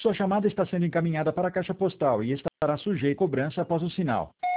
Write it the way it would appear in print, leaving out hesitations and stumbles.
Sua chamada está sendo encaminhada para a caixa postal e estará sujeita a cobrança após o sinal.